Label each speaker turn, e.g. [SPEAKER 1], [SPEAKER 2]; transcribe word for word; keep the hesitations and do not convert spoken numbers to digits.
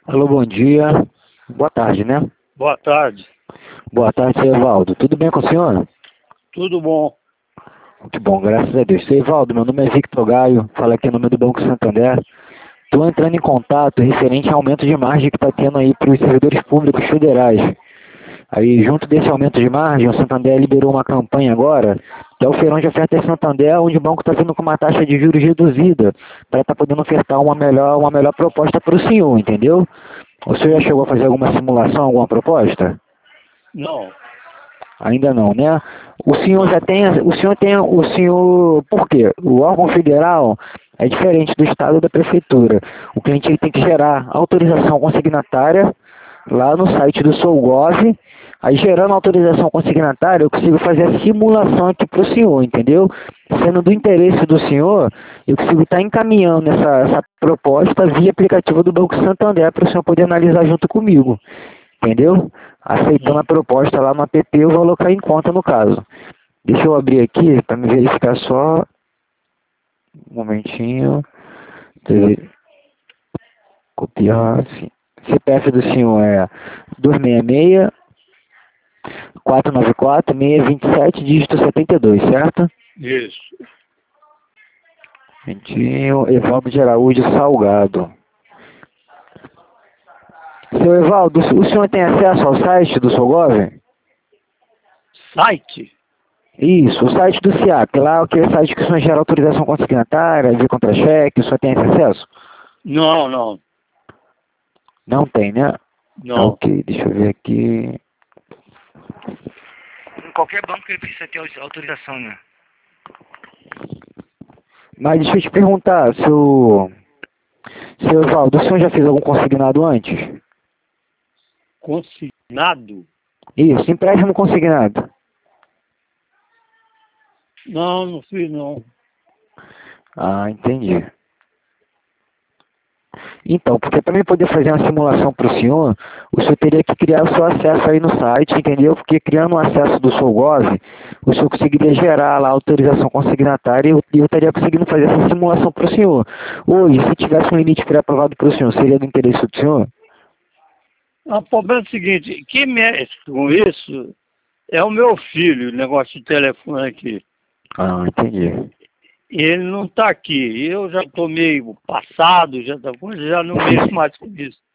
[SPEAKER 1] Alô, bom dia. Boa tarde, né?
[SPEAKER 2] Boa tarde.
[SPEAKER 1] Boa tarde, seu Evaldo. Tudo bem com o senhor?
[SPEAKER 2] Tudo bom?
[SPEAKER 1] Muito bom, graças a Deus. Seu Evaldo, meu nome é Victor Gaio, falo aqui no nome do Banco Santander. Estou entrando em contato referente ao aumento de margem que está tendo aí para os servidores públicos federais. Aí, junto desse aumento de margem, o Santander liberou uma campanha agora, que é o Feirão de Ofertas Santander, onde o banco está vindo com uma taxa de juros reduzida, para estar podendo ofertar uma melhor, uma melhor proposta para o senhor, entendeu? O senhor já chegou a fazer alguma simulação, alguma proposta?
[SPEAKER 2] Não.
[SPEAKER 1] Ainda não, né? O senhor já tem, o senhor tem, o senhor, por quê? O órgão federal é diferente do estado e da prefeitura. O cliente ele tem que gerar autorização consignatária lá no site do Solgov. Aí, gerando autorização consignatária, eu consigo fazer a simulação aqui para o senhor, entendeu? Sendo do interesse do senhor, eu consigo estar encaminhando essa, essa proposta via aplicativo do Banco Santander para o senhor poder analisar junto comigo, entendeu? Aceitando a proposta lá no app, eu vou alocar em conta no caso. Deixa eu abrir aqui para me verificar só. Um momentinho. Copiar. C P F do senhor é dois seis seis, quatro nove quatro, seis dois sete, dígito setenta e dois, certo?
[SPEAKER 2] Isso.
[SPEAKER 1] Momentinho. Evaldo de Araújo Salgado. Seu Evaldo, o senhor tem acesso ao site do Solgov?
[SPEAKER 2] Site?
[SPEAKER 1] Isso, o site do SIAP, lá aquele site que o senhor gera autorização consignatária, via contra-cheque, o senhor tem esse acesso?
[SPEAKER 2] Não, não.
[SPEAKER 1] Não tem, né?
[SPEAKER 2] Não.
[SPEAKER 1] Ok, deixa eu ver aqui. Em qualquer banco ele precisa ter autorização, né? Mas deixa eu te perguntar, seu... Seu Evaldo, o senhor já fez algum consignado antes?
[SPEAKER 2] Consignado?
[SPEAKER 1] Isso, empréstimo consignado.
[SPEAKER 2] Não, não fiz não.
[SPEAKER 1] Ah, entendi. Então, porque para mim poder fazer uma simulação para o senhor, o senhor teria que criar o seu acesso aí no site, entendeu? Porque criando o acesso do Solgov, o senhor conseguiria gerar lá a autorização consignatária e eu, eu estaria conseguindo fazer essa simulação para o senhor. Hoje, se tivesse um limite pré-aprovado para o senhor, seria do interesse do senhor?
[SPEAKER 2] O problema é o seguinte, quem mexe com isso é o meu filho, o negócio de telefone aqui.
[SPEAKER 1] Ah, entendi.
[SPEAKER 2] Ele não está aqui. Eu já estou meio passado, já, tá, já não mexo mais com isso.